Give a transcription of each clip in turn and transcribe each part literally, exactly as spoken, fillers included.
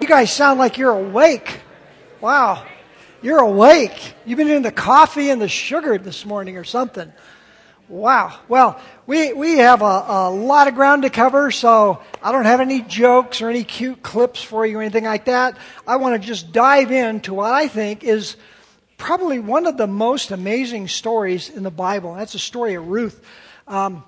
You guys sound like you're awake. Wow. You're awake. You've been in the coffee and the sugar this morning or something. Wow. Well, we we have a, a lot of ground to cover, so I don't have any jokes or any cute clips for you or anything like that. I want to just dive into what I think is probably one of the most amazing stories in the Bible. That's the story of Ruth. Um,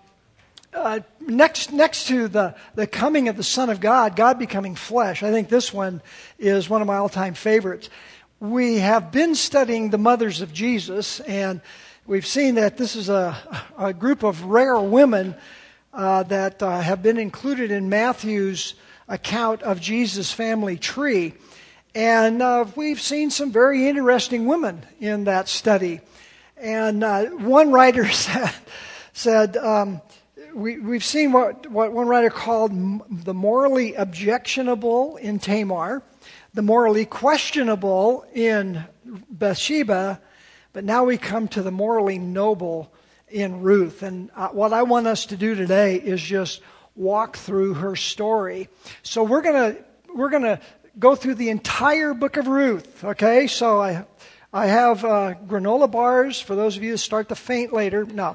uh, next next to the, the coming of the Son of God, God becoming flesh, I think this one is one of my all-time favorites. We have been studying the mothers of Jesus, and we've seen that this is a, a group of rare women uh, that uh, have been included in Matthew's account of Jesus' family tree. And uh, we've seen some very interesting women in that study. And uh, one writer said, said um, we, we've seen what, what one writer called m- the morally objectionable in Tamar, the morally questionable in Bathsheba, but now we come to the morally noble in Ruth. And uh, what I want us to do today is just walk through her story. So we're going to we're going to go through the entire book of Ruth, okay? So I I have uh, granola bars for those of you that start to faint later. No.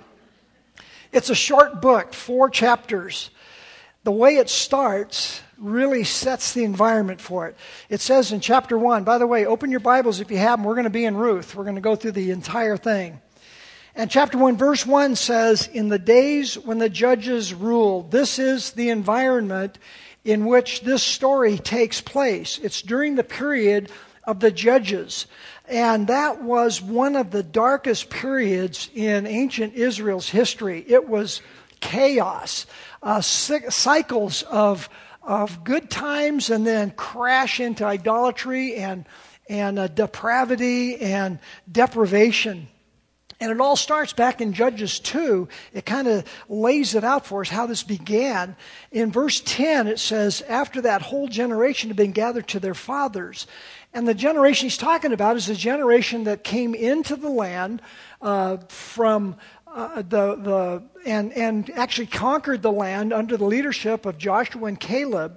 It's a short book, four chapters. The way it starts really sets the environment for it. It says in chapter one, by the way, open your Bibles if you have them. We're going to be in Ruth. We're going to go through the entire thing. And chapter one, verse one says, in the days when the judges ruled. This is the environment in which this story takes place. It's during the period of the judges. And that was one of the darkest periods in ancient Israel's history. It was chaos, uh, cycles of of good times and then crash into idolatry and and uh, depravity and deprivation. And it all starts back in Judges two. It kind of lays it out for us how this began. In verse ten, it says, after that whole generation had been gathered to their fathers. And the generation he's talking about is the generation that came into the land uh, from uh, the the and and actually conquered the land under the leadership of Joshua and Caleb.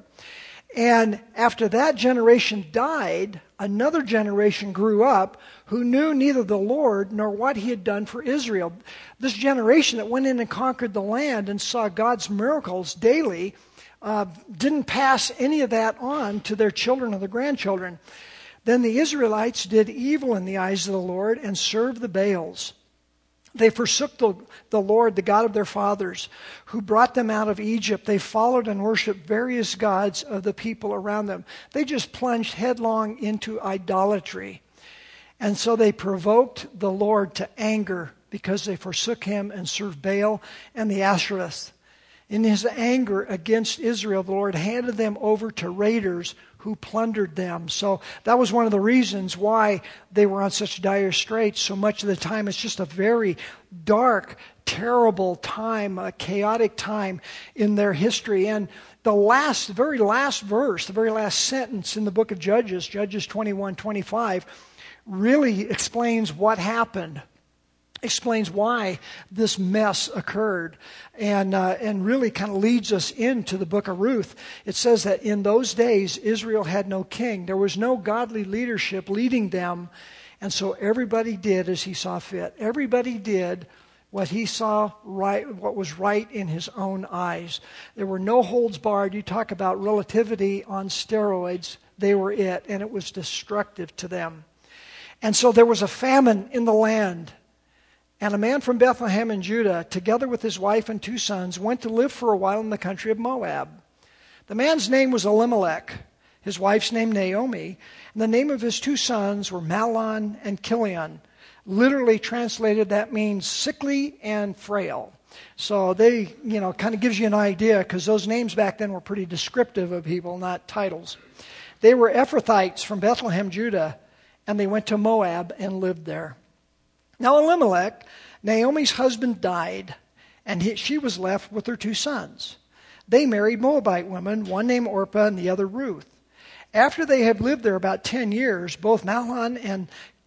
And after that generation died, another generation grew up who knew neither the Lord nor what he had done for Israel. This generation that went in and conquered the land and saw God's miracles daily uh, didn't pass any of that on to their children or their grandchildren. Then the Israelites did evil in the eyes of the Lord and served the Baals. They forsook the, the Lord, the God of their fathers, who brought them out of Egypt. They followed and worshiped various gods of the people around them. They just plunged headlong into idolatry. And so they provoked the Lord to anger because they forsook him and served Baal and the Ashereth. In his anger against Israel, the Lord handed them over to raiders who plundered them. So that was one of the reasons why they were on such dire straits so much of the time. It's just a very dark, terrible time, a chaotic time in their history. And the last, the very last verse, the very last sentence in the book of Judges, Judges twenty-one twenty-five, really explains what happened. Explains why this mess occurred, and uh, and really kind of leads us into the book of Ruth. It says that in those days Israel had no king. There was no godly leadership leading them, and so everybody did as he saw fit. Everybody did what he saw right, what was right in his own eyes. There were no holds barred. You talk about relativity on steroids. They were it, and it was destructive to them. And so there was a famine in the land. And a man from Bethlehem in Judah, together with his wife and two sons, went to live for a while in the country of Moab. The man's name was Elimelech, his wife's name Naomi, and the name of his two sons were Mahlon and Chilion. Literally translated, that means sickly and frail. So they, you know, kind of gives you an idea, because those names back then were pretty descriptive of people, not titles. They were Ephrathites from Bethlehem, Judah, and they went to Moab and lived there. Now Elimelech, Naomi's husband, died, and he, she was left with her two sons. They married Moabite women, one named Orpah and the other Ruth. After they had lived there about ten years, both Mahlon and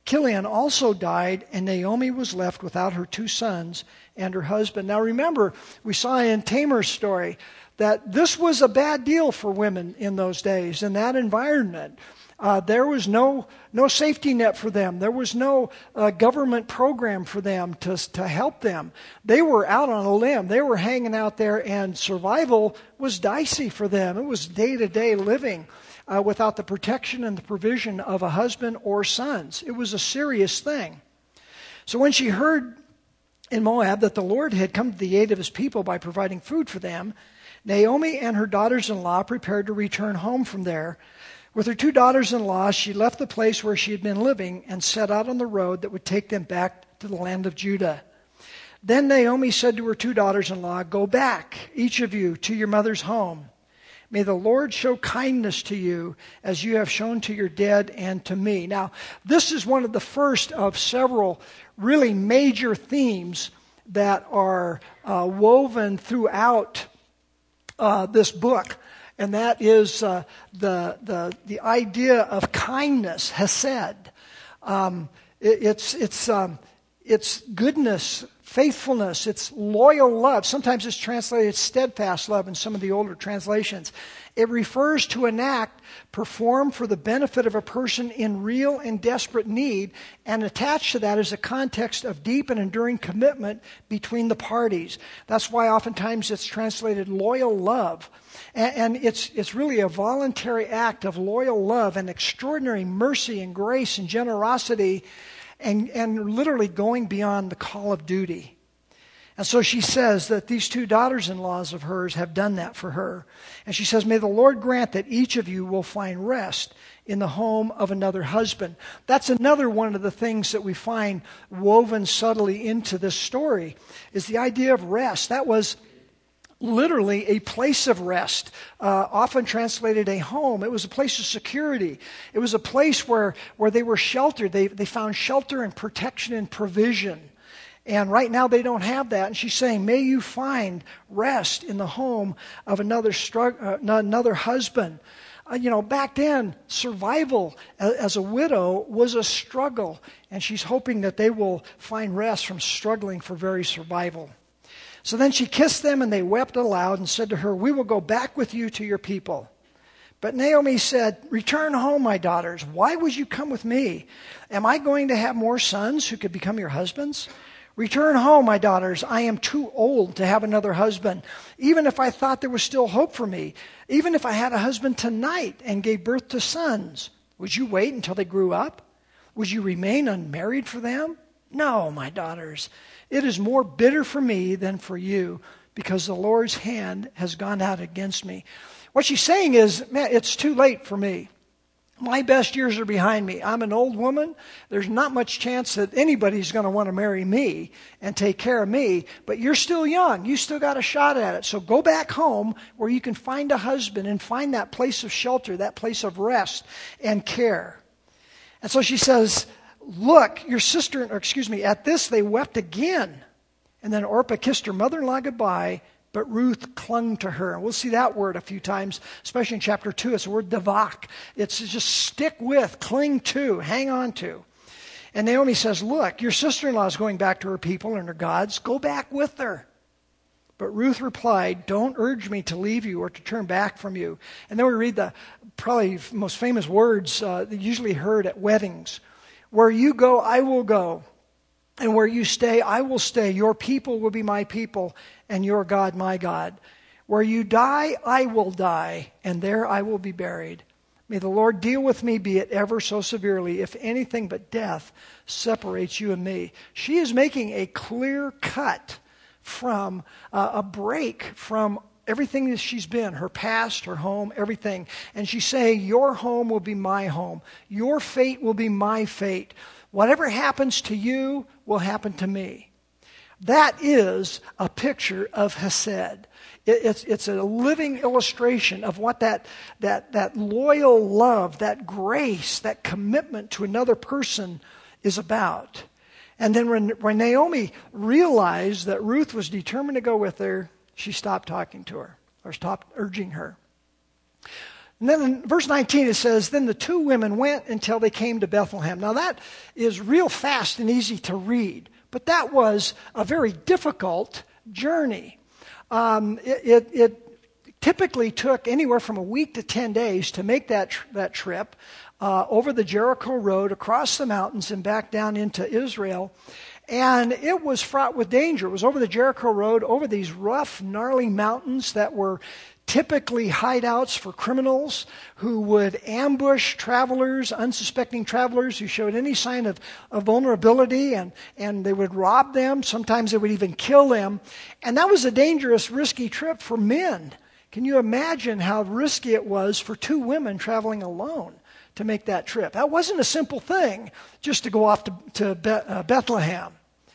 Chilion also died, and Naomi was left without her two sons and her husband. Now remember, we saw in Tamar's story that this was a bad deal for women in those days, in that environment. Uh, there was no no safety net for them. There was no uh, government program for them to, to help them. They were out on a limb. They were hanging out there, and survival was dicey for them. It was day-to-day living uh, without the protection and the provision of a husband or sons. It was a serious thing. So when she heard in Moab that the Lord had come to the aid of his people by providing food for them, Naomi and her daughters-in-law prepared to return home from there. With her two daughters-in-law, she left the place where she had been living and set out on the road that would take them back to the land of Judah. Then Naomi said to her two daughters-in-law, "Go back, each of you, to your mother's home. May the Lord show kindness to you as you have shown to your dead and to me." Now, this is one of the first of several really major themes that are uh, woven throughout uh, this book. And that is uh, the, the the idea of kindness, hesed. Um, it, it's it's um, it's goodness, faithfulness. It's loyal love. Sometimes it's translated steadfast love in some of the older translations. It refers to an act performed for the benefit of a person in real and desperate need, and attached to that is a context of deep and enduring commitment between the parties. That's why oftentimes it's translated loyal love. And it's it's really a voluntary act of loyal love and extraordinary mercy and grace and generosity, and, and literally going beyond the call of duty. And so she says that these two daughters-in-laws of hers have done that for her. And she says, "May the Lord grant that each of you will find rest in the home of another husband." That's another one of the things that we find woven subtly into this story, is the idea of rest. That was literally a place of rest, uh, often translated a home. It was a place of security. It was a place where, where they were sheltered. They, they found shelter and protection and provision. And right now they don't have that. And she's saying, may you find rest in the home of another strugg- uh, another husband. Uh, you know, back then, survival as, as a widow was a struggle. And she's hoping that they will find rest from struggling for very survival. So then she kissed them, and they wept aloud and said to her, "We will go back with you to your people." But Naomi said, "Return home, my daughters. Why would you come with me? Am I going to have more sons who could become your husbands? Return home, my daughters. I am too old to have another husband. Even if I thought there was still hope for me, even if I had a husband tonight and gave birth to sons, would you wait until they grew up? Would you remain unmarried for them? No, my daughters. It is more bitter for me than for you, because the Lord's hand has gone out against me." What she's saying is, man, it's too late for me. My best years are behind me. I'm an old woman. There's not much chance that anybody's going to want to marry me and take care of me. But you're still young. You still got a shot at it. So go back home where you can find a husband and find that place of shelter, that place of rest and care. And so she says, "Look, your sister," or excuse me, at this they wept again. And then Orpah kissed her mother-in-law goodbye, but Ruth clung to her. And we'll see that word a few times, especially in chapter two. It's the word davak. It's just stick with, cling to, hang on to. And Naomi says, "Look, your sister-in-law is going back to her people and her gods. Go back with her." But Ruth replied, "Don't urge me to leave you or to turn back from you." And then we read the probably most famous words uh, usually heard at weddings. "Where you go, I will go. And where you stay, I will stay. Your people will be my people, and your God, my God. Where you die, I will die, and there I will be buried. May the Lord deal with me, be it ever so severely, if anything but death separates you and me." She is making a clear cut from uh, a break from everything that she's been, her past, her home, everything. And she's saying, your home will be my home. Your fate will be my fate. Whatever happens to you will happen to me. That is a picture of Hesed. It, it's, it's a living illustration of what that, that, that loyal love, that grace, that commitment to another person is about. And then when, when Naomi realized that Ruth was determined to go with her, she stopped talking to her, or stopped urging her. And then in verse nineteen it says, then the two women went until they came to Bethlehem. Now that is real fast and easy to read, but that was a very difficult journey. Um, it, it, it typically took anywhere from a week to ten days to make that tr- that trip uh, over the Jericho Road, across the mountains and back down into Israel. And it was fraught with danger. It was over the Jericho Road, over these rough, gnarly mountains that were typically hideouts for criminals who would ambush travelers, unsuspecting travelers who showed any sign of, of vulnerability, and, and they would rob them. Sometimes they would even kill them. And that was a dangerous, risky trip for men. Can you imagine how risky it was for two women traveling alone to make that trip? That wasn't a simple thing, just to go off to, to Be- uh, Bethlehem.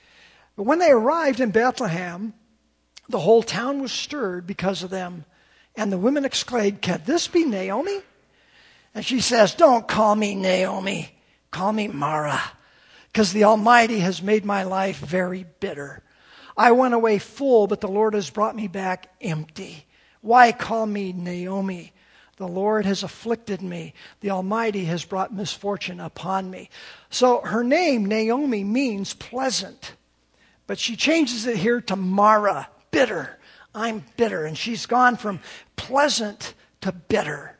But when they arrived in Bethlehem, the whole town was stirred because of them. And the women exclaimed, can this be Naomi? And she says, don't call me Naomi. Call me Mara, because the Almighty has made my life very bitter. I went away full, but the Lord has brought me back empty. Why call me Naomi? The Lord has afflicted me. The Almighty has brought misfortune upon me. So her name, Naomi, means pleasant. But she changes it here to Mara, bitter. I'm bitter. And she's gone from pleasant to bitter.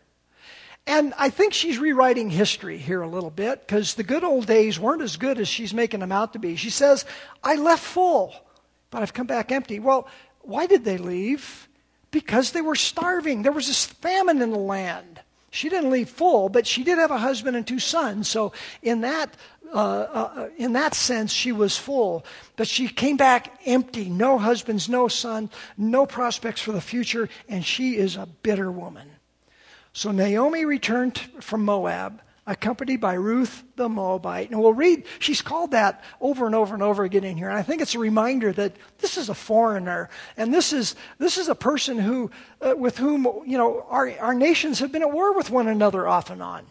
And I think she's rewriting history here a little bit, because the good old days weren't as good as she's making them out to be. She says, I left full, but I've come back empty. Well, why did they leave? Because they were starving. There was this famine in the land. She didn't leave full, but she did have a husband and two sons. So in that uh, uh, in that sense, she was full. But she came back empty. No husbands, no son, no prospects for the future, and she is a bitter woman. So Naomi returned from Moab, accompanied by Ruth the Moabite. And we'll read, she's called that over and over and over again in here. And I think it's a reminder that this is a foreigner. And this is this is a person who, uh, with whom, you know, our, our nations have been at war with one another off and on.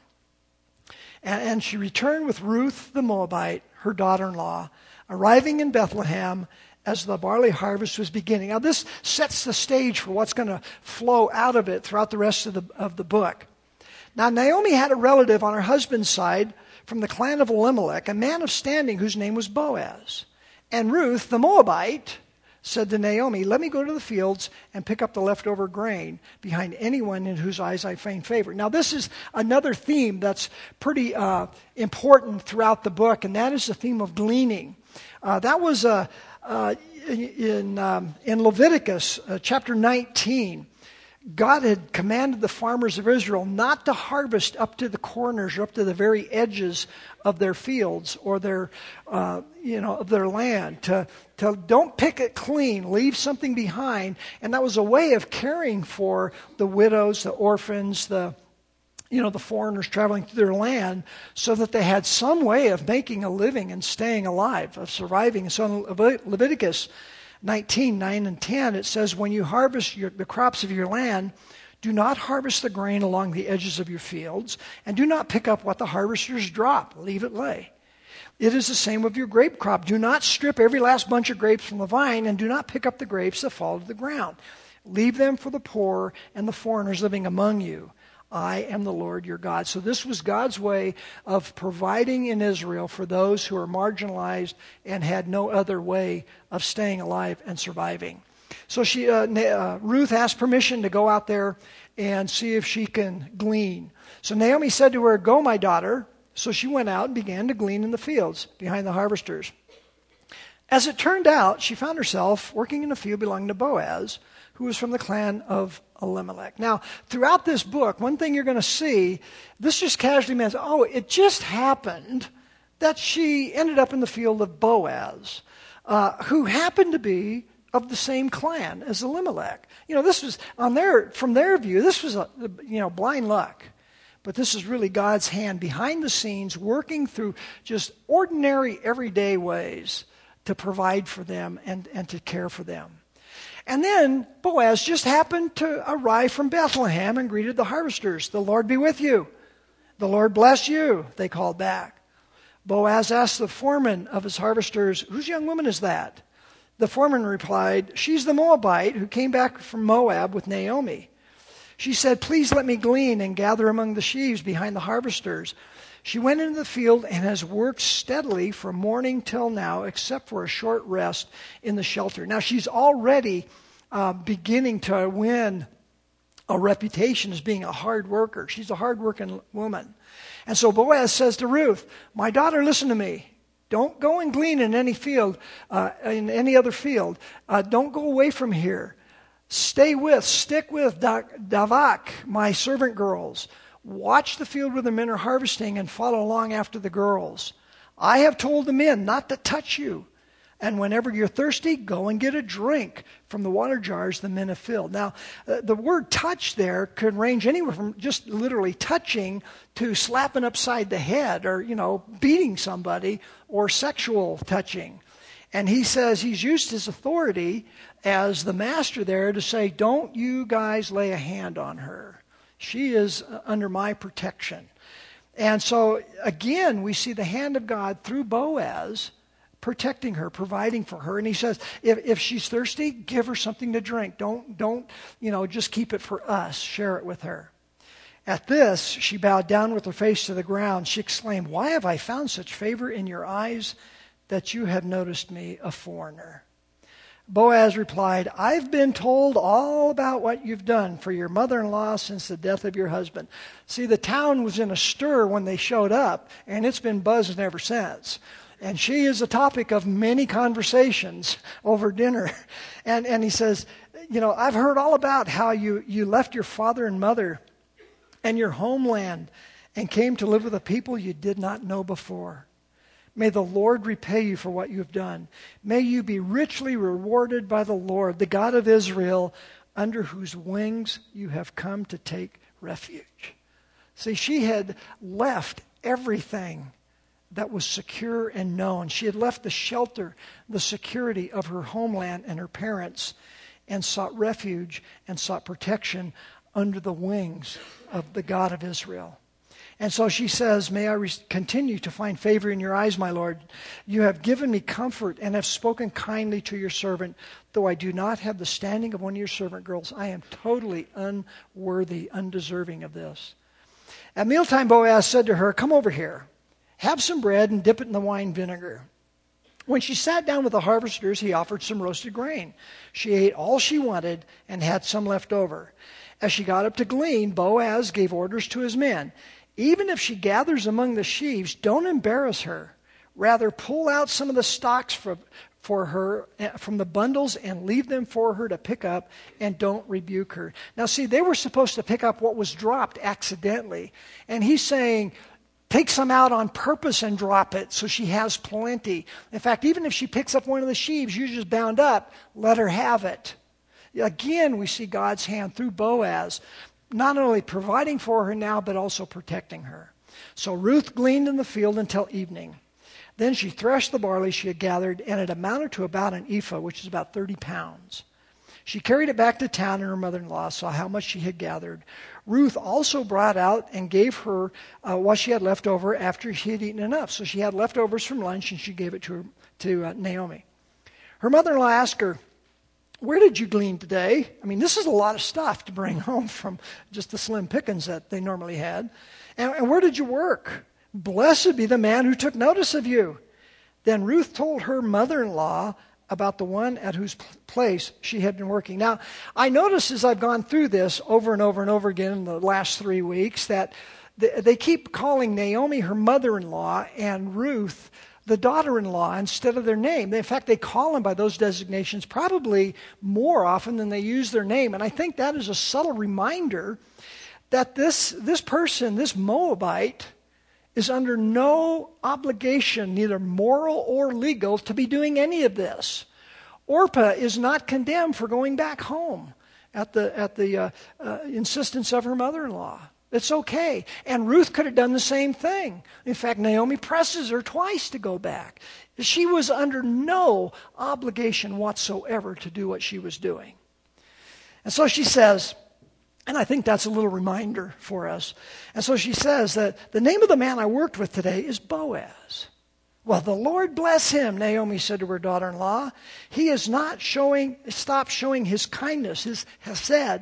And, and she returned with Ruth the Moabite, her daughter-in-law, arriving in Bethlehem as the barley harvest was beginning. Now this sets the stage for what's going to flow out of it throughout the rest of the of the book. Now, Naomi had a relative on her husband's side from the clan of Elimelech, a man of standing whose name was Boaz. And Ruth, the Moabite, said to Naomi, let me go to the fields and pick up the leftover grain behind anyone in whose eyes I find favor. Now, this is another theme that's pretty uh, important throughout the book, and that is the theme of gleaning. Uh, that was uh, uh, in, um, in Leviticus uh, chapter nineteen. God had commanded the farmers of Israel not to harvest up to the corners or up to the very edges of their fields or their, uh, you know, of their land. To, to don't pick it clean, leave something behind. And that was a way of caring for the widows, the orphans, the, you know, the foreigners traveling through their land, so that they had some way of making a living and staying alive, of surviving. So in Leviticus nineteen, nine and ten, it says, when you harvest your, the crops of your land, do not harvest the grain along the edges of your fields, and do not pick up what the harvesters drop. Leave it lay. It is the same with your grape crop. Do not strip every last bunch of grapes from the vine, and do not pick up the grapes that fall to the ground. Leave them for the poor and the foreigners living among you. I am the Lord your God. So this was God's way of providing in Israel for those who are marginalized and had no other way of staying alive and surviving. So she, uh, uh, Ruth asked permission to go out there and see if she can glean. So Naomi said to her, go, my daughter. So she went out and began to glean in the fields behind the harvesters. As it turned out, she found herself working in a field belonging to Boaz, who was from the clan of Elimelech. Now, throughout this book, one thing you're going to see, this just casually means, oh, it just happened that she ended up in the field of Boaz, uh, who happened to be of the same clan as Elimelech. You know, this was, on their, from their view, this was, a, you know, blind luck. But this is really God's hand behind the scenes, working through just ordinary, everyday ways to provide for them and, and to care for them. And then Boaz just happened to arrive from Bethlehem and greeted the harvesters. The Lord be with you. The Lord bless you, they called back. Boaz asked the foreman of his harvesters, whose young woman is that? The foreman replied, she's the Moabite who came back from Moab with Naomi. She said, "Please let me glean and gather among the sheaves behind the harvesters." She went into the field and has worked steadily from morning till now, except for a short rest in the shelter. Now, she's already uh, beginning to win a reputation as being a hard worker. She's a hard-working woman. And so Boaz says to Ruth, "My daughter, listen to me. Don't go and glean in any field, uh, in any other field. Uh, don't go away from here. Stay with, stick with Davak, my servant girls. Watch the field where the men are harvesting and follow along after the girls. I have told the men not to touch you. And whenever you're thirsty, go and get a drink from the water jars the men have filled." Now, uh, the word touch there could range anywhere from just literally touching to slapping upside the head or, you know, beating somebody or sexual touching. And he says he's used his authority as the master there to say, "Don't you guys lay a hand on her. She is under my protection." And so, again, we see the hand of God through Boaz protecting her, providing for her. And he says, if, if she's thirsty, give her something to drink. Don't, don't, you know, just keep it for us. Share it with her. At this, she bowed down with her face to the ground. She exclaimed, "Why have I found such favor in your eyes that you have noticed me a foreigner?" Boaz replied, "I've been told all about what you've done for your mother-in-law since the death of your husband." See, the town was in a stir when they showed up, and it's been buzzing ever since. And she is a topic of many conversations over dinner. And and he says, you know, "I've heard all about how you, you left your father and mother and your homeland and came to live with a people you did not know before. May the Lord repay you for what you have done. May you be richly rewarded by the Lord, the God of Israel, under whose wings you have come to take refuge." See, she had left everything that was secure and known. She had left the shelter, the security of her homeland and her parents, and sought refuge and sought protection under the wings of the God of Israel. And so she says, "May I re- continue to find favor in your eyes, my Lord. You have given me comfort and have spoken kindly to your servant. Though I do not have the standing of one of your servant girls, I am totally unworthy, undeserving of this." At mealtime, Boaz said to her, "Come over here. Have some bread and dip it in the wine vinegar." When she sat down with the harvesters, he offered some roasted grain. She ate all she wanted and had some left over. As she got up to glean, Boaz gave orders to his men. "Even if she gathers among the sheaves, don't embarrass her. Rather, pull out some of the stalks for, for her from the bundles and leave them for her to pick up, and don't rebuke her." Now, see, they were supposed to pick up what was dropped accidentally. And he's saying, take some out on purpose and drop it so she has plenty. In fact, even if she picks up one of the sheaves you just bound up, let her have it. Again, we see God's hand through Boaz, not only providing for her now, but also protecting her. So Ruth gleaned in the field until evening. Then she threshed the barley she had gathered, and it amounted to about an ephah, which is about thirty pounds. She carried it back to town, and her mother-in-law saw how much she had gathered. Ruth also brought out and gave her uh, what she had left over after she had eaten enough. So she had leftovers from lunch, and she gave it to her, to uh, Naomi. Her mother-in-law asked her, "Where did you glean today?" I mean, this is a lot of stuff to bring home from just the slim pickings that they normally had. And, and where did you work? Blessed be the man who took notice of you. Then Ruth told her mother-in-law about the one at whose place she had been working. Now, I notice as I've gone through this over and over and over again in the last three weeks that they keep calling Naomi her mother-in-law and Ruth the daughter-in-law instead of their name. In fact, they call them by those designations probably more often than they use their name. And I think that is a subtle reminder that this, this person, this Moabite, is under no obligation, neither moral or legal, to be doing any of this. Orpah is not condemned for going back home at the, at the uh, uh, insistence of her mother-in-law. It's okay. And Ruth could have done the same thing. In fact, Naomi presses her twice to go back. She was under no obligation whatsoever to do what she was doing. And so she says, and I think that's a little reminder for us. And so she says that the name of the man I worked with today is Boaz. Well, the Lord bless him, Naomi said to her daughter-in-law. He has not showing, stopped showing his kindness, his hesed,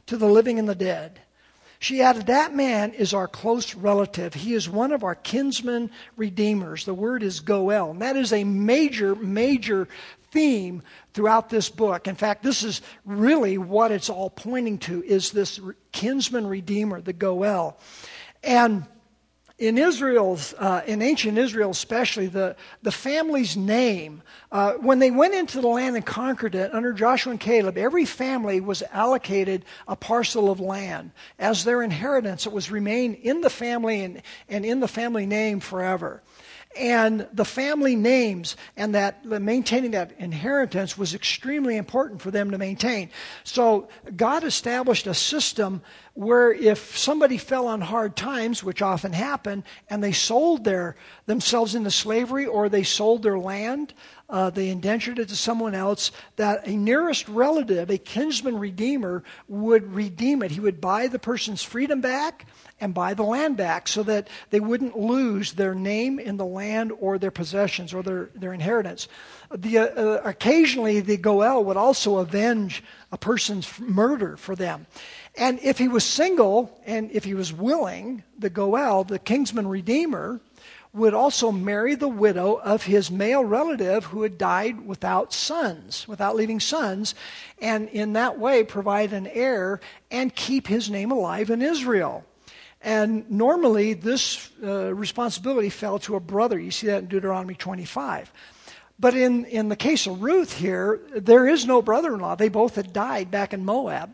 to the living and the dead. She added, that man is our close relative. He is one of our kinsman redeemers. The word is Goel. And that is a major, major theme throughout this book. In fact, this is really what it's all pointing to, is this kinsman redeemer, the Goel. And in Israel's, uh, in ancient Israel especially, the, the family's name, uh, when they went into the land and conquered it under Joshua and Caleb, every family was allocated a parcel of land as their inheritance. It was remain in the family and, and in the family name forever. And the family names and that maintaining that inheritance was extremely important for them to maintain. So God established a system where if somebody fell on hard times, which often happened, and they sold their themselves into slavery or they sold their land, uh, they indentured it to someone else, that a nearest relative, a kinsman redeemer, would redeem it. He would buy the person's freedom back and buy the land back so that they wouldn't lose their name in the land or their possessions or their, their inheritance. The, uh, occasionally, the Goel would also avenge a person's murder for them. And if he was single and if he was willing, the Goel, the kinsman redeemer, would also marry the widow of his male relative who had died without sons, without leaving sons, and in that way provide an heir and keep his name alive in Israel. And normally this uh, responsibility fell to a brother. You see that in Deuteronomy twenty-five. But in, in the case of Ruth here, there is no brother-in-law. They both had died back in Moab.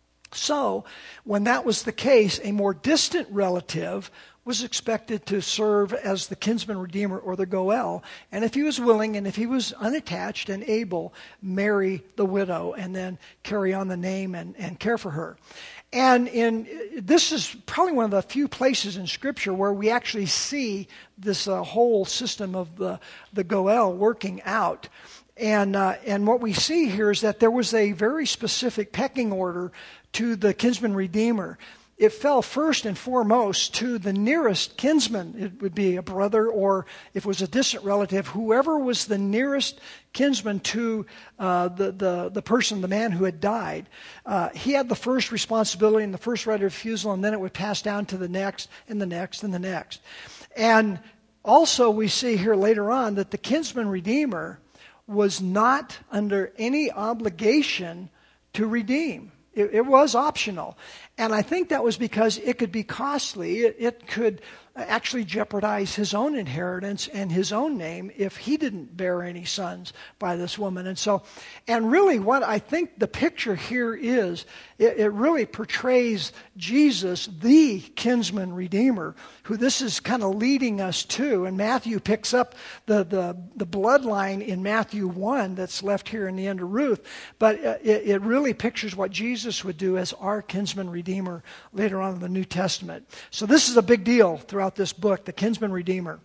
So when that was the case, a more distant relative was expected to serve as the kinsman redeemer or the Goel. And if he was willing and if he was unattached and able, marry the widow and then carry on the name and, and care for her. And in this is probably one of the few places in Scripture where we actually see this uh, whole system of the, the Goel working out. And uh, and what we see here is that there was a very specific pecking order to the kinsman redeemer. It fell first and foremost to the nearest kinsman. It would be a brother, or if it was a distant relative, whoever was the nearest kinsman to uh, the, the, the person, the man who had died. Uh, he had the first responsibility and the first right of refusal, and then it would pass down to the next and the next and the next. And also we see here later on that the kinsman redeemer was not under any obligation to redeem. It, it was optional. And I think that was because it could be costly. It, it could actually jeopardize his own inheritance and his own name if he didn't bear any sons by this woman. And so, and really what I think the picture here is, it, it really portrays Jesus, the kinsman redeemer, who this is kind of leading us to. And Matthew picks up the, the, the bloodline in Matthew one that's left here in the end of Ruth. But it, it really pictures what Jesus would do as our kinsman redeemer later on in the New Testament. So this is a big deal throughout this book, the kinsman redeemer.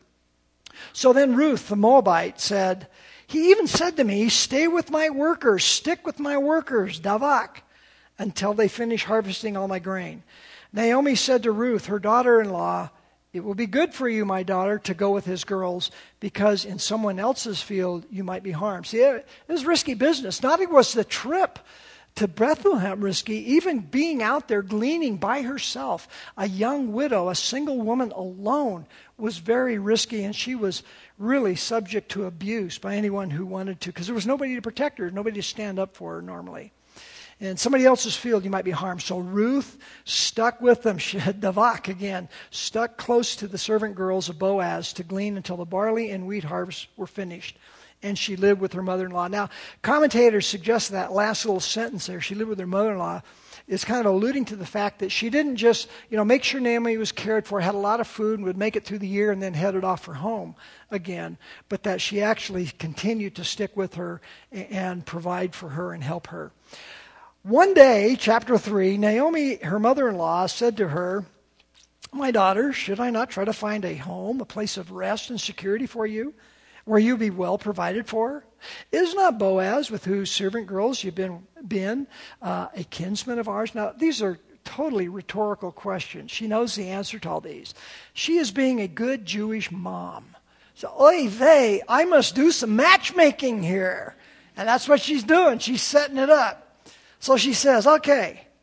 So then Ruth, the Moabite, said, he even said to me, stay with my workers, stick with my workers, davak, until they finish harvesting all my grain. Naomi said to Ruth, her daughter-in-law, it will be good for you, my daughter, to go with his girls, because in someone else's field you might be harmed. See, it was risky business. Not only was the trip to Bethlehem risky, even being out there gleaning by herself, a young widow, a single woman alone, was very risky, and she was really subject to abuse by anyone who wanted to, because there was nobody to protect her, nobody to stand up for her normally. In somebody else's field, you might be harmed. So Ruth stuck with them. She had Davak again, stuck close to the servant girls of Boaz to glean until the barley and wheat harvests were finished. And she lived with her mother-in-law. Now, commentators suggest that last little sentence there, she lived with her mother-in-law, is kind of alluding to the fact that she didn't just, you know, make sure Naomi was cared for, had a lot of food, and would make it through the year and then headed off for home again, but that she actually continued to stick with her and provide for her and help her. One day, chapter three, Naomi, her mother-in-law, said to her, my daughter, should I not try to find a home, a place of rest and security for you, where you be well provided for? Is not Boaz, with whose servant girls you've been, been uh, a kinsman of ours? Now, these are totally rhetorical questions. She knows the answer to all these. She is being a good Jewish mom. So, oy vey, I must do some matchmaking here. And that's what she's doing. She's setting it up. So she says, okay,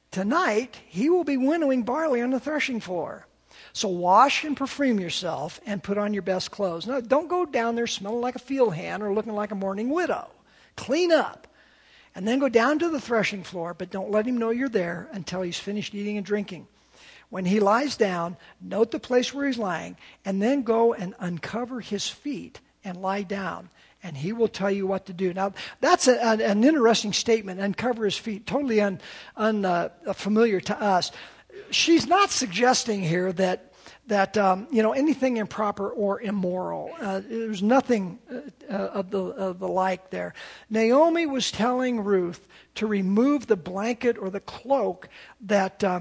Tonight, he will be winnowing barley on the threshing floor. So wash and perfume yourself and put on your best clothes. Now, don't go down there smelling like a field hand or looking like a mourning widow. Clean up. And then go down to the threshing floor, but don't let him know you're there until he's finished eating and drinking. When he lies down, note the place where he's lying, and then go and uncover his feet and lie down, and he will tell you what to do. Now, that's a, an, an interesting statement, uncover his feet, totally un, un, uh, familiar to us. She's not suggesting here that that um, you know anything improper or immoral. Uh, there's nothing uh, of the of the like there. Naomi was telling Ruth to remove the blanket or the cloak that Uh,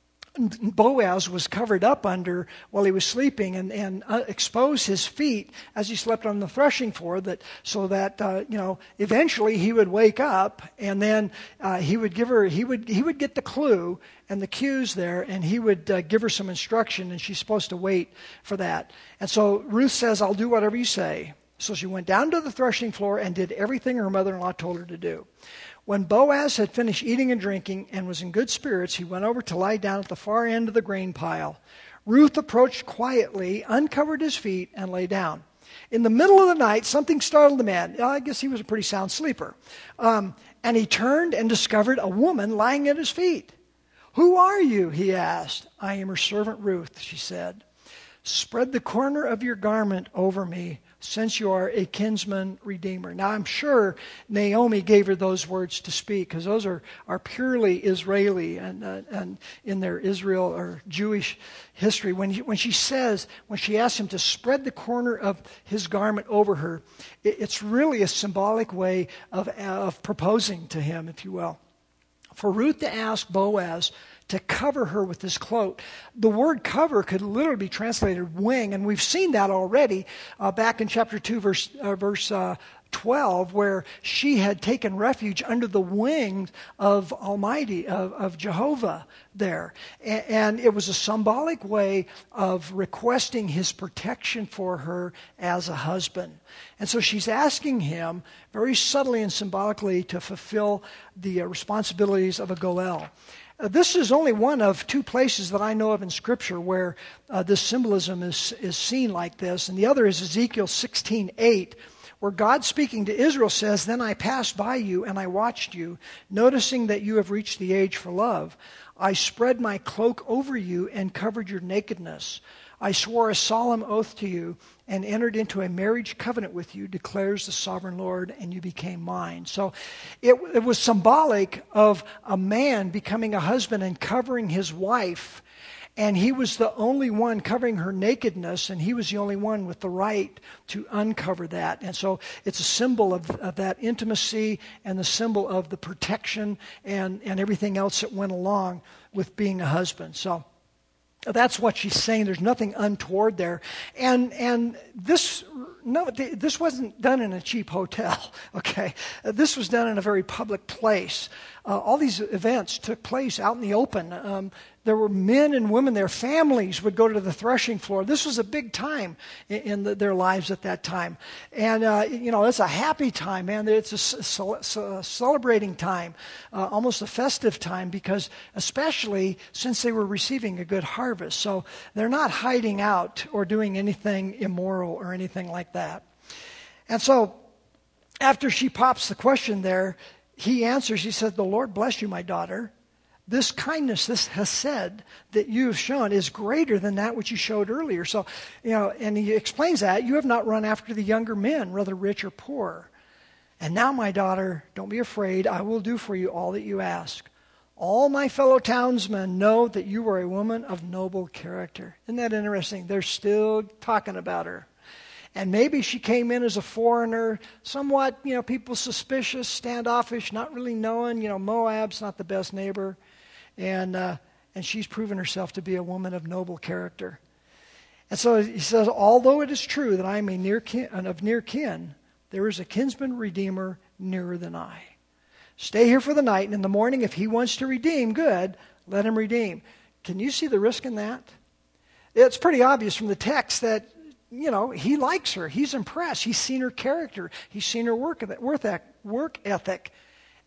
Boaz was covered up under while he was sleeping, and, and uh, expose his feet as he slept on the threshing floor, that so that uh, you know eventually he would wake up, and then uh, he would give her he would he would get the clue and the cues there, and he would uh, give her some instruction, and she's supposed to wait for that. And so Ruth says, "I'll do whatever you say." So she went down to the threshing floor and did everything her mother-in-law told her to do. When Boaz had finished eating and drinking and was in good spirits, he went over to lie down at the far end of the grain pile. Ruth approached quietly, uncovered his feet, and lay down. In the middle of the night, something startled the man. I guess he was a pretty sound sleeper. Um, and he turned and discovered a woman lying at his feet. "Who are you?" he asked. "I am her servant Ruth," she said. "Spread the corner of your garment over me, since you are a kinsman redeemer." Now, I'm sure Naomi gave her those words to speak, because those are, are purely Israeli and, uh, and in their Israel or Jewish history. When, he, when she says, when she asks him to spread the corner of his garment over her, it, it's really a symbolic way of, of proposing to him, if you will. For Ruth to ask Boaz to cover her with his cloak. The word cover could literally be translated wing, and we've seen that already uh, back in chapter two, verse uh, verse uh, twelve, where she had taken refuge under the wings of Almighty, of, of Jehovah there. And, and it was a symbolic way of requesting his protection for her as a husband. And so she's asking him very subtly and symbolically to fulfill the uh, responsibilities of a Goel. Uh, this is only one of two places that I know of in Scripture where uh, this symbolism is, is seen like this. And the other is Ezekiel sixteen eight, where God speaking to Israel says, "Then I passed by you and I watched you, noticing that you have reached the age for love. I spread my cloak over you and covered your nakedness. I swore a solemn oath to you and entered into a marriage covenant with you, declares the sovereign Lord, and you became mine." So it, it was symbolic of a man becoming a husband and covering his wife. And he was the only one covering her nakedness, and he was the only one with the right to uncover that. And so it's a symbol of, of that intimacy and the symbol of the protection and, and everything else that went along with being a husband. So that's what she's saying. There's nothing untoward there. And and this no, this wasn't done in a cheap hotel, okay? This was done in a very public place. Uh, all these events took place out in the open. Um, there were men and women there. Families would go to the threshing floor. This was a big time in, in the, their lives at that time. And, uh, you know, it's a happy time, man. It's a, ce- a celebrating time, uh, almost a festive time, because especially since they were receiving a good harvest. So they're not hiding out or doing anything immoral or anything like that. And so after she pops the question there, he answers, he says, "The Lord bless you, my daughter. This kindness, this hesed that you have shown is greater than that which you showed earlier." So, you know, and he explains that. "You have not run after the younger men, whether rich or poor. And now, my daughter, don't be afraid. I will do for you all that you ask. All my fellow townsmen know that you are a woman of noble character." Isn't that interesting? They're still talking about her. And maybe she came in as a foreigner, somewhat, you know, people suspicious, standoffish, not really knowing, you know, Moab's not the best neighbor. And uh, and she's proven herself to be a woman of noble character. And so he says, "Although it is true that I am a near kin, of near kin, there is a kinsman redeemer nearer than I. Stay here for the night, and in the morning, if he wants to redeem, good, let him redeem." Can you see the risk in that? It's pretty obvious from the text that, you know, he likes her. He's impressed. He's seen her character. He's seen her work work ethic.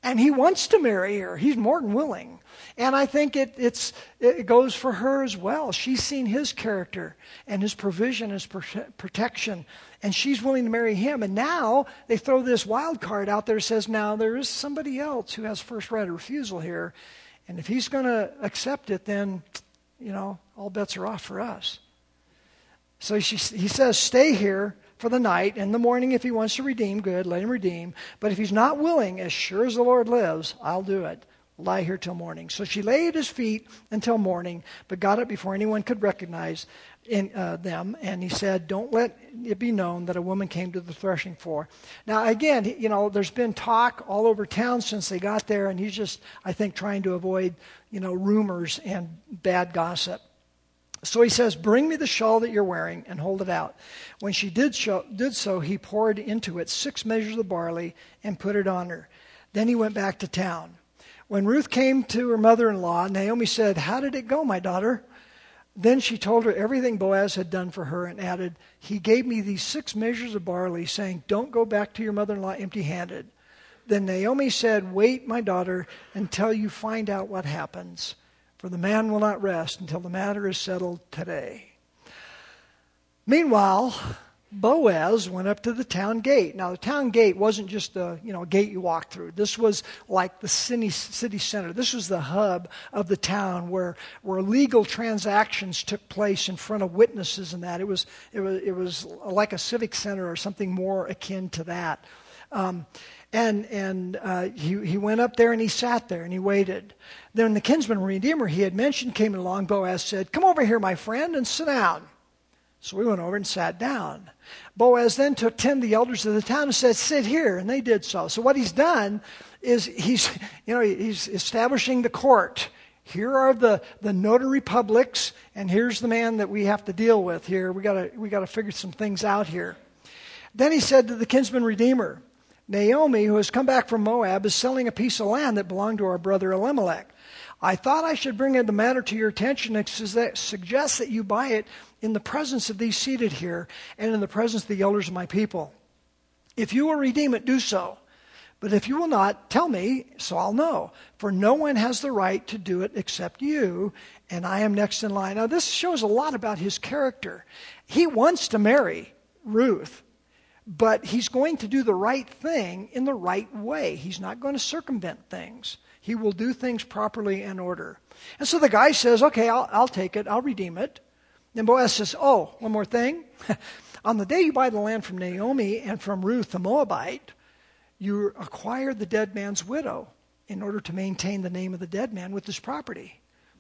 And he wants to marry her. He's more than willing. And I think it, it's, it goes for her as well. She's seen his character and his provision, his protection, and she's willing to marry him. And now they throw this wild card out there that says, now there is somebody else who has first right of refusal here. And if he's going to accept it, then, you know, all bets are off for us. So she, he says, stay here for the night. In the morning, if he wants to redeem, good, let him redeem. But if he's not willing, as sure as the Lord lives, I'll do it. Lie here till morning. So she lay at his feet until morning, but got up before anyone could recognize in, uh, them. And he said, don't let it be known that a woman came to the threshing floor. Now, again, you know, there's been talk all over town since they got there, and he's just, I think, trying to avoid, you know, rumors and bad gossip. So he says, bring me the shawl that you're wearing and hold it out. When she did, show, did so, he poured into it six measures of barley and put it on her. Then he went back to town. When Ruth came to her mother-in-law, Naomi said, how did it go, my daughter? Then she told her everything Boaz had done for her and added, he gave me these six measures of barley, saying, don't go back to your mother-in-law empty-handed. Then Naomi said, wait, my daughter, until you find out what happens. For the man will not rest until the matter is settled today. Meanwhile, Boaz went up to the town gate. Now, the town gate wasn't just a, you know, a gate you walk through. This was like the city, city center. This was the hub of the town where, where legal transactions took place in front of witnesses and that. It was, it was, it was like a civic center or something more akin to that. Um, and and uh, he, he went up there and he sat there and he waited. Then the kinsman redeemer he had mentioned came along. Boaz said, come over here, my friend, and sit down. So we went over and sat down. Boaz then took ten of the elders of the town and said, sit here. And they did so. So what he's done is he's, you know, he's establishing the court. Here are the, the notary publics, and here's the man that we have to deal with here. We gotta we gotta figure some things out here. Then he said to the kinsman redeemer, Naomi, who has come back from Moab, is selling a piece of land that belonged to our brother Elimelech. I thought I should bring the matter to your attention and suggest that you buy it in the presence of these seated here and in the presence of the elders of my people. If you will redeem it, do so. But if you will not, tell me, so I'll know. For no one has the right to do it except you, and I am next in line. Now, this shows a lot about his character. He wants to marry Ruth, but he's going to do the right thing in the right way. He's not going to circumvent things. He will do things properly in order. And so the guy says, okay, I'll, I'll take it. I'll redeem it. And Boaz says, oh, one more thing. On the day you buy the land from Naomi and from Ruth the Moabite, you acquire the dead man's widow in order to maintain the name of the dead man with his property.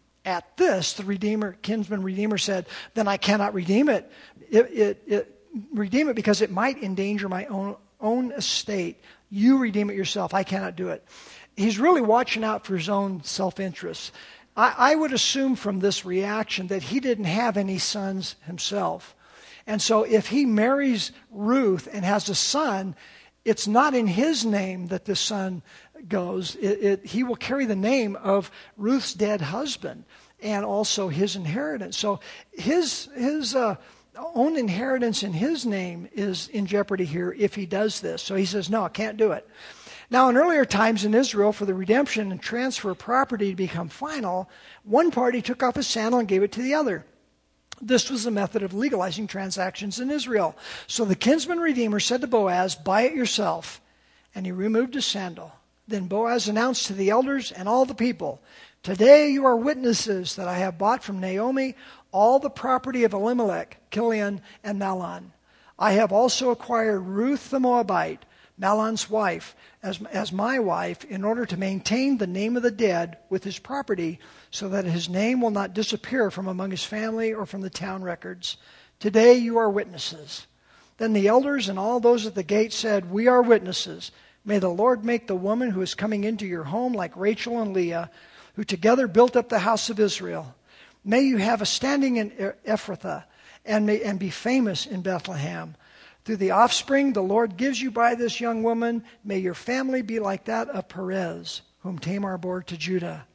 At this, the redeemer, kinsman redeemer said, then I cannot redeem it. It, it, it redeem it because it might endanger my own, own estate. You redeem it yourself. I cannot do it. He's really watching out for his own self-interest. I, I would assume from this reaction that he didn't have any sons himself. And so if he marries Ruth and has a son, it's not in his name that the son goes. It, it, he will carry the name of Ruth's dead husband and also his inheritance. So his, his uh, own inheritance in his name is in jeopardy here if he does this. So he says, no, I can't do it. Now, in earlier times in Israel, for the redemption and transfer of property to become final, one party took off his sandal and gave it to the other. This was the method of legalizing transactions in Israel. So the kinsman redeemer said to Boaz, buy it yourself. And he removed his sandal. Then Boaz announced to the elders and all the people, today you are witnesses that I have bought from Naomi all the property of Elimelech, Kilion, and Mahlon. I have also acquired Ruth the Moabite, Mahlon's wife, as, as my wife, in order to maintain the name of the dead with his property, so that his name will not disappear from among his family or from the town records. Today you are witnesses. Then the elders and all those at the gate said, we are witnesses. May the Lord make the woman who is coming into your home like Rachel and Leah, who together built up the house of Israel. May you have a standing in Ephrathah and, may, and be famous in Bethlehem. Through the offspring the Lord gives you by this young woman, may your family be like that of Perez, whom Tamar bore to Judah.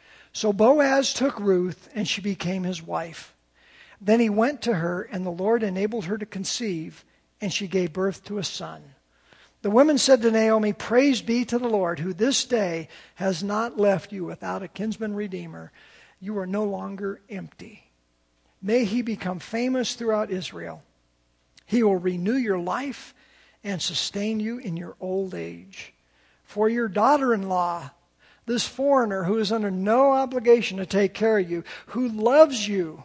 So Boaz took Ruth, and she became his wife. Then he went to her, and the Lord enabled her to conceive, and she gave birth to a son. The women said to Naomi, "Praise be to the Lord, who this day has not left you without a kinsman redeemer. You are no longer empty. May he become famous throughout Israel. He will renew your life and sustain you in your old age. For your daughter-in-law, this foreigner who is under no obligation to take care of you, who loves you,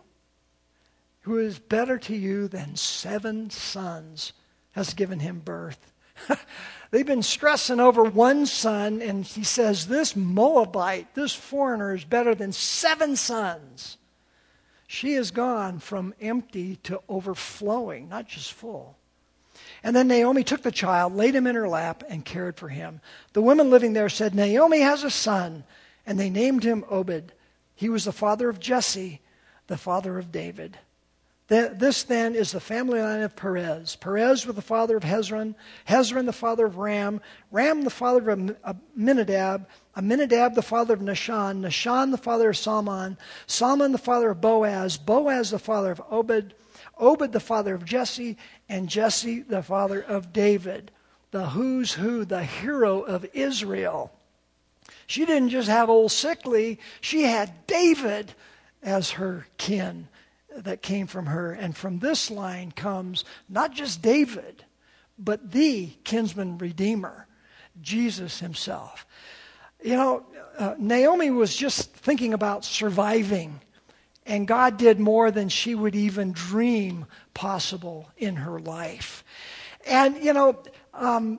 who is better to you than seven sons, has given him birth." They've been stressing over one son, and he says, this Moabite, this foreigner is better than seven sons. She has gone from empty to overflowing, not just full. And then Naomi took the child, laid him in her lap, and cared for him. The women living there said, "Naomi has a son," and they named him Obed. He was the father of Jesse, the father of David. This then is the family line of Perez. Perez was the father of Hezron, Hezron the father of Ram, Ram the father of Amminadab, Amminadab the father of Nahshon, Nahshon the father of Salmon, Salmon the father of Boaz, Boaz the father of Obed, Obed the father of Jesse, and Jesse the father of David, the who's who, the hero of Israel. She didn't just have old sickly, she had David as her kin that came from her. And from this line comes not just David, but the kinsman redeemer, Jesus himself. You know, uh, Naomi was just thinking about surviving, and God did more than she would even dream possible in her life. And, you know, um,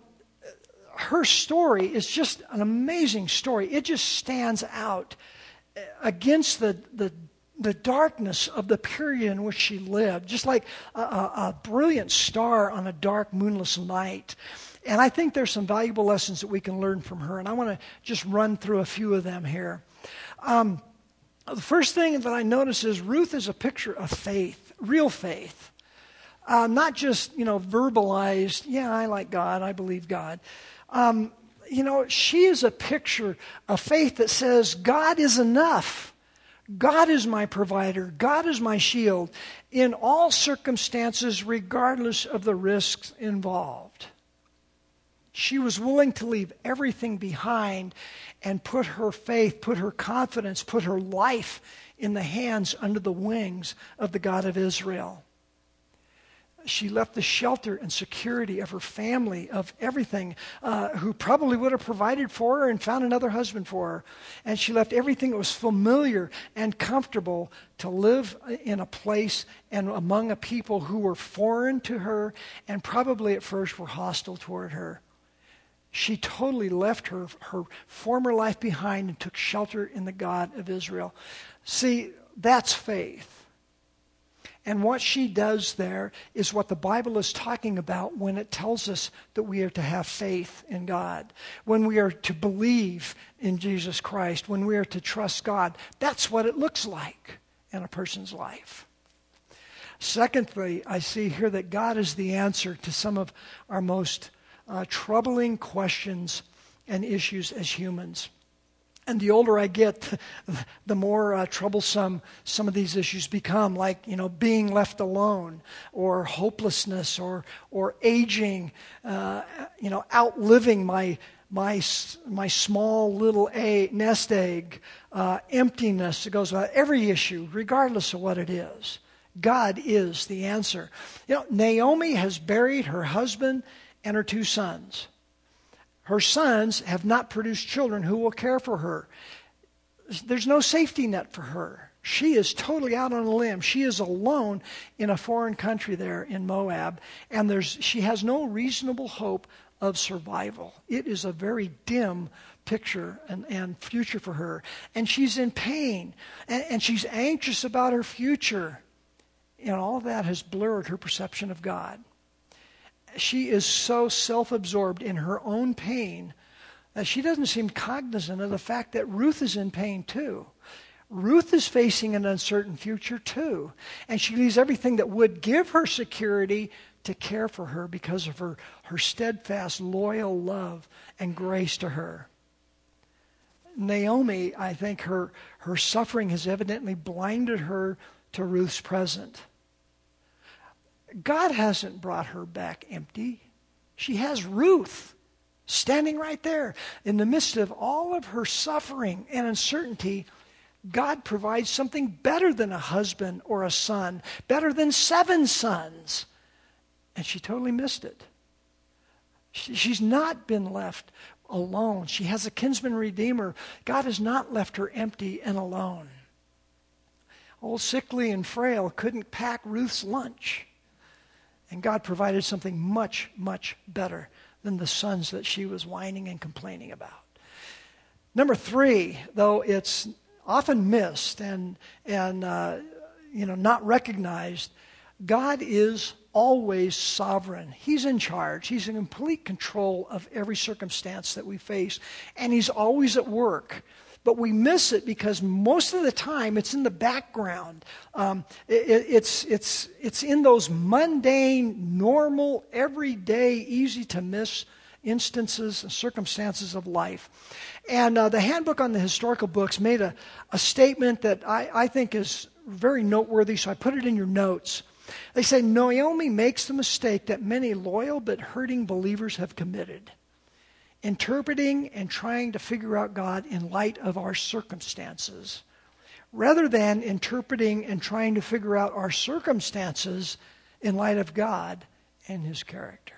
her story is just an amazing story. It just stands out against the, the the darkness of the period in which she lived, just like a, a, a brilliant star on a dark, moonless night. And I think there's some valuable lessons that we can learn from her, and I want to just run through a few of them here. Um, the first thing that I notice is Ruth is a picture of faith, real faith. Uh, not just, you know, verbalized, yeah, I like God, I believe God. Um, you know, she is a picture of faith that says, God is enough. God is my provider. God is my shield in all circumstances, regardless of the risks involved. She was willing to leave everything behind and put her faith, put her confidence, put her life in the hands, under the wings of the God of Israel. She left the shelter and security of her family, of everything, uh, who probably would have provided for her and found another husband for her. And she left everything that was familiar and comfortable to live in a place and among a people who were foreign to her and probably at first were hostile toward her. She totally left her, her former life behind and took shelter in the God of Israel. See, that's faith. And what she does there is what the Bible is talking about when it tells us that we are to have faith in God, when we are to believe in Jesus Christ, when we are to trust God. That's what it looks like in a person's life. Secondly, I see here that God is the answer to some of our most uh, troubling questions and issues as humans. And the older I get, the more uh, troublesome some of these issues become, like, you know, being left alone, or hopelessness, or or aging, uh, you know, outliving my my my small little egg, nest egg, uh, emptiness. It goes with every issue, regardless of what it is. God is the answer. You know, Naomi has buried her husband and her two sons. Her sons have not produced children who will care for her. There's no safety net for her. She is totally out on a limb. She is alone in a foreign country there in Moab, and there's she has no reasonable hope of survival. It is a very dim picture and, and future for her. And she's in pain, and, and she's anxious about her future. And all of that has blurred her perception of God. She is so self-absorbed in her own pain that she doesn't seem cognizant of the fact that Ruth is in pain too. Ruth is facing an uncertain future too. And she leaves everything that would give her security to care for her because of her, her steadfast, loyal love and grace to her. Naomi, I think her, her suffering has evidently blinded her to Ruth's present. God hasn't brought her back empty. She has Ruth standing right there. In the midst of all of her suffering and uncertainty, God provides something better than a husband or a son, better than seven sons. And she totally missed it. She, she's not been left alone. She has a kinsman redeemer. God has not left her empty and alone. Old sickly and frail couldn't pack Ruth's lunch. And God provided something much, much better than the sons that she was whining and complaining about. Number three, though it's often missed and, and uh, you know, not recognized, God is always sovereign. He's in charge. He's in complete control of every circumstance that we face. And He's always at work. But we miss it because most of the time it's in the background. Um, it, it's, it's, it's in those mundane, normal, everyday, easy to miss instances and circumstances of life. And uh, the Handbook on the Historical Books made a, a statement that I, I think is very noteworthy, so I put it in your notes. They say, Naomi makes the mistake that many loyal but hurting believers have committed, interpreting and trying to figure out God in light of our circumstances, rather than interpreting and trying to figure out our circumstances in light of God and His character.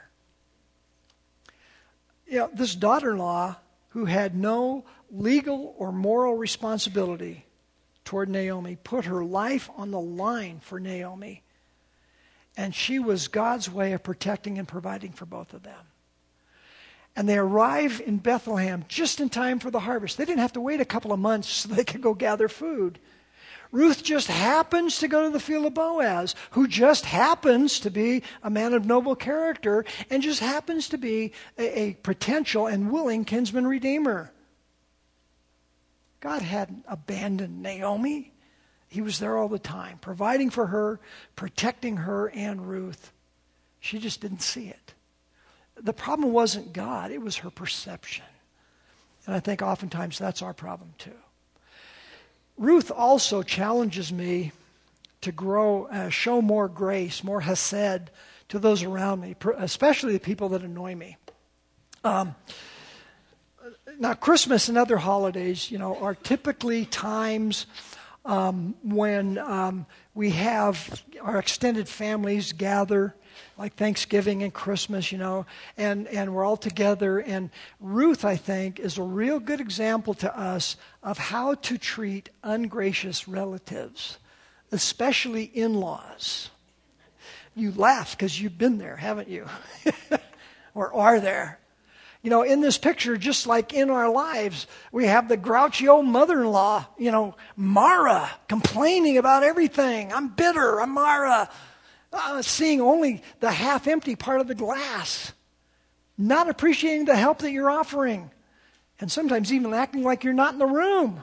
You know, this daughter-in-law who had no legal or moral responsibility toward Naomi put her life on the line for Naomi, and she was God's way of protecting and providing for both of them. And they arrive in Bethlehem just in time for the harvest. They didn't have to wait a couple of months so they could go gather food. Ruth just happens to go to the field of Boaz, who just happens to be a man of noble character and just happens to be a, a potential and willing kinsman redeemer. God hadn't abandoned Naomi. He was there all the time, providing for her, protecting her and Ruth. She just didn't see it. The problem wasn't God, it was her perception. And I think oftentimes that's our problem too. Ruth also challenges me to grow, uh, show more grace, more hesed to those around me, especially the people that annoy me. Um, now, Christmas and other holidays, you know, are typically times um, when um, we have our extended families gather, like Thanksgiving and Christmas, you know, and, and we're all together. And Ruth, I think, is a real good example to us of how to treat ungracious relatives, especially in-laws. You laugh because you've been there, haven't you? Or are there? You know, in this picture, just like in our lives, we have the grouchy old mother-in-law, you know, Mara, complaining about everything. I'm bitter, I'm Mara. Uh, seeing only the half-empty part of the glass, not appreciating the help that you're offering, and sometimes even acting like you're not in the room.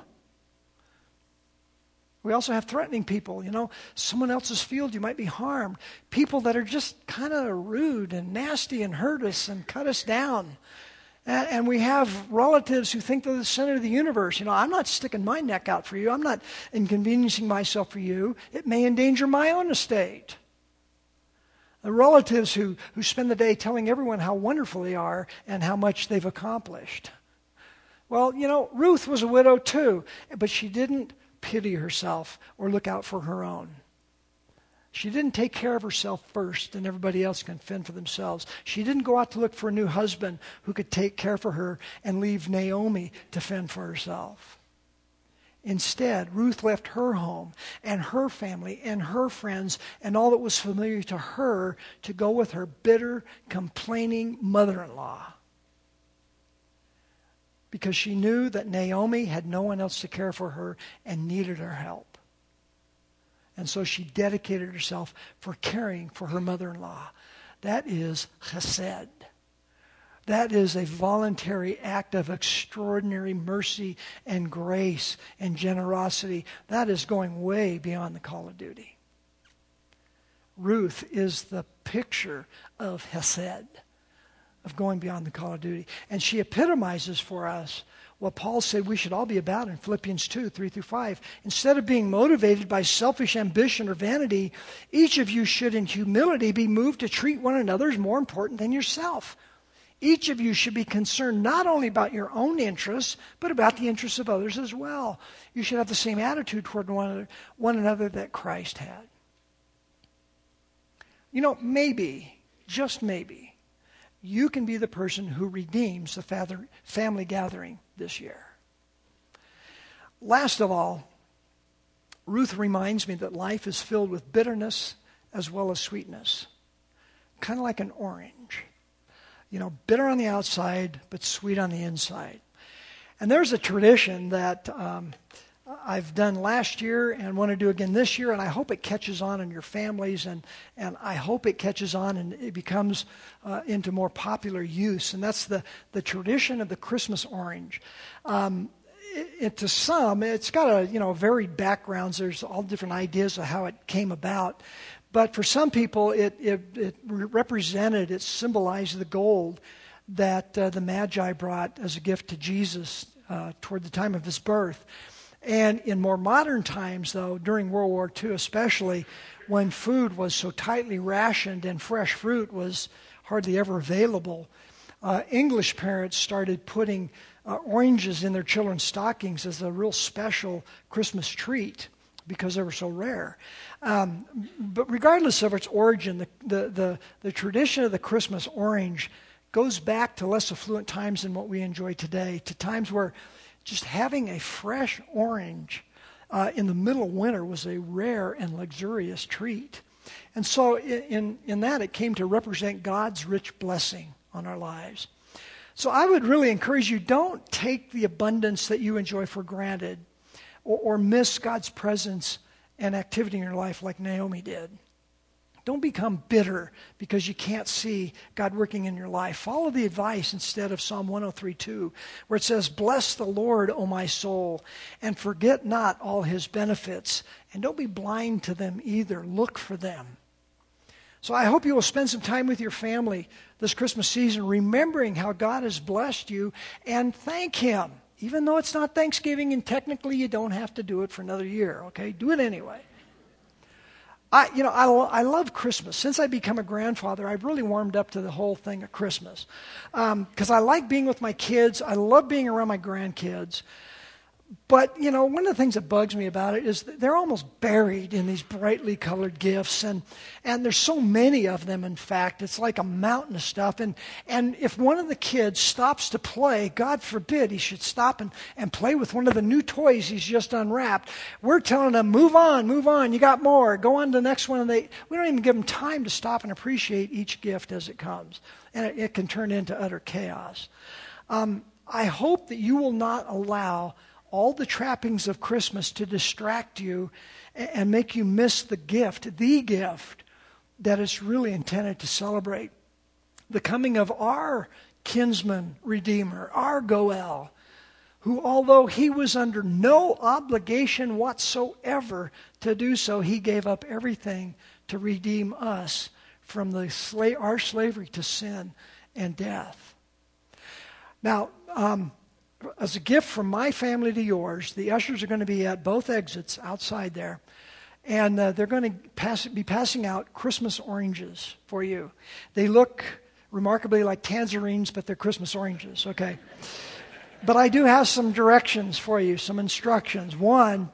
We also have threatening people, you know, someone else's field, you might be harmed. People that are just kind of rude and nasty and hurt us and cut us down. And, and we have relatives who think they're the center of the universe. You know, I'm not sticking my neck out for you. I'm not inconveniencing myself for you. It may endanger my own estate. The relatives who, who spend the day telling everyone how wonderful they are and how much they've accomplished. Well, you know, Ruth was a widow too, but she didn't pity herself or look out for her own. She didn't take care of herself first and everybody else can fend for themselves. She didn't go out to look for a new husband who could take care for her and leave Naomi to fend for herself. Instead, Ruth left her home and her family and her friends and all that was familiar to her to go with her bitter, complaining mother-in-law. Because she knew that Naomi had no one else to care for her and needed her help. And so she dedicated herself for caring for her mother-in-law. That is chesed. That is a voluntary act of extraordinary mercy and grace and generosity. That is going way beyond the call of duty. Ruth is the picture of hesed, of going beyond the call of duty. And she epitomizes for us what Paul said we should all be about in Philippians two, three through five. Instead of being motivated by selfish ambition or vanity, each of you should in humility be moved to treat one another as more important than yourself. Each of you should be concerned not only about your own interests, but about the interests of others as well. You should have the same attitude toward one another, one another that Christ had. You know, maybe, just maybe, you can be the person who redeems the family gathering this year. Last of all, Ruth reminds me that life is filled with bitterness as well as sweetness. Kind of like an orange. You know, bitter on the outside, but sweet on the inside. And there's a tradition that um, I've done last year and want to do again this year, and I hope it catches on in your families, and, and I hope it catches on and it becomes uh, into more popular use. And that's the, the tradition of the Christmas orange. Um, it, it, to some, it's got a you know varied backgrounds. There's all different ideas of how it came about. But for some people, it, it, it represented, it symbolized the gold that uh, the Magi brought as a gift to Jesus uh, toward the time of his birth. And in more modern times, though, during World War Two especially, when food was so tightly rationed and fresh fruit was hardly ever available, uh, English parents started putting uh, oranges in their children's stockings as a real special Christmas treat because they were so rare. Um, but regardless of its origin, the, the, the, the tradition of the Christmas orange goes back to less affluent times than what we enjoy today, to times where just having a fresh orange uh, in the middle of winter was a rare and luxurious treat. And so in, in that, it came to represent God's rich blessing on our lives. So I would really encourage you, don't take the abundance that you enjoy for granted or, or miss God's presence and activity in your life like Naomi did. Don't become bitter because you can't see God working in your life. Follow the advice instead of Psalm one oh three two, where it says, "Bless the Lord, O my soul, and forget not all his benefits, and don't be blind to them either. Look for them." So I hope you will spend some time with your family this Christmas season, remembering how God has blessed you, and thank him. Even though it's not Thanksgiving and technically you don't have to do it for another year, okay? Do it anyway. I, you know, I, I love Christmas. Since I become a grandfather, I've really warmed up to the whole thing of Christmas. Because um, I like being with my kids. I love being around my grandkids. But, you know, one of the things that bugs me about it is that they're almost buried in these brightly colored gifts. And, and there's so many of them, in fact. It's like a mountain of stuff. And, and if one of the kids stops to play, God forbid he should stop and, and play with one of the new toys he's just unwrapped. We're telling them, move on, move on. You got more. Go on to the next one. And they, we don't even give them time to stop and appreciate each gift as it comes. And it, it can turn into utter chaos. Um, I hope that you will not allow all the trappings of Christmas to distract you and make you miss the gift, the gift that is really intended to celebrate. The coming of our kinsman redeemer, our Goel, who although he was under no obligation whatsoever to do so, he gave up everything to redeem us from the sla- our slavery to sin and death. Now, um, as a gift from my family to yours, the ushers are going to be at both exits outside there. And uh, they're going to pass, be passing out Christmas oranges for you. They look remarkably like tangerines, but they're Christmas oranges, okay? But I do have some directions for you, some instructions. One,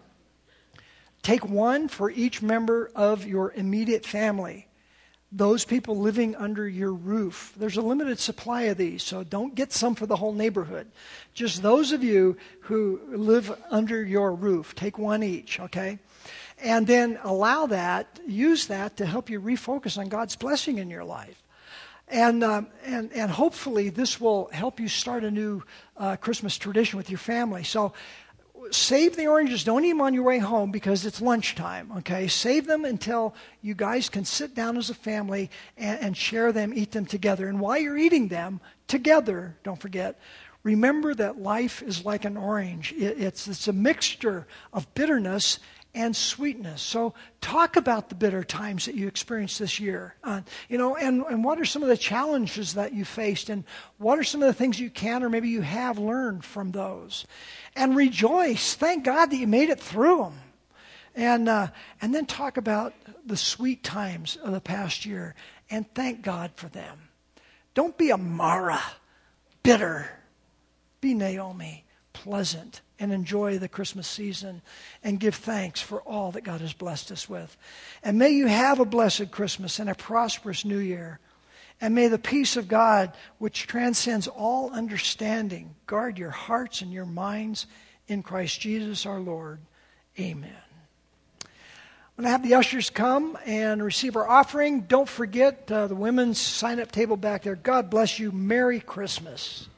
take one for each member of your immediate family. Those people living under your roof. There's a limited supply of these, so don't get some for the whole neighborhood. Just those of you who live under your roof. Take one each, okay? And then allow that, use that to help you refocus on God's blessing in your life. And um, and and hopefully this will help you start a new uh, Christmas tradition with your family. So save the oranges. Don't eat them on your way home because it's lunchtime, okay? Save them until you guys can sit down as a family and, and share them, eat them together. And while you're eating them together, don't forget, remember that life is like an orange. It, it's, it's a mixture of bitterness and sweetness. So talk about the bitter times that you experienced this year. Uh, you know, and, and what are some of the challenges that you faced, and what are some of the things you can or maybe you have learned from those. And rejoice. Thank God that you made it through them. And, uh, and then talk about the sweet times of the past year and thank God for them. Don't be a Mara, bitter. Be Naomi, pleasant, and enjoy the Christmas season and give thanks for all that God has blessed us with. And may you have a blessed Christmas and a prosperous new year. And may the peace of God, which transcends all understanding, guard your hearts and your minds in Christ Jesus our Lord. Amen. I'm going to have the ushers come and receive our offering. Don't forget uh, the women's sign-up table back there. God bless you. Merry Christmas.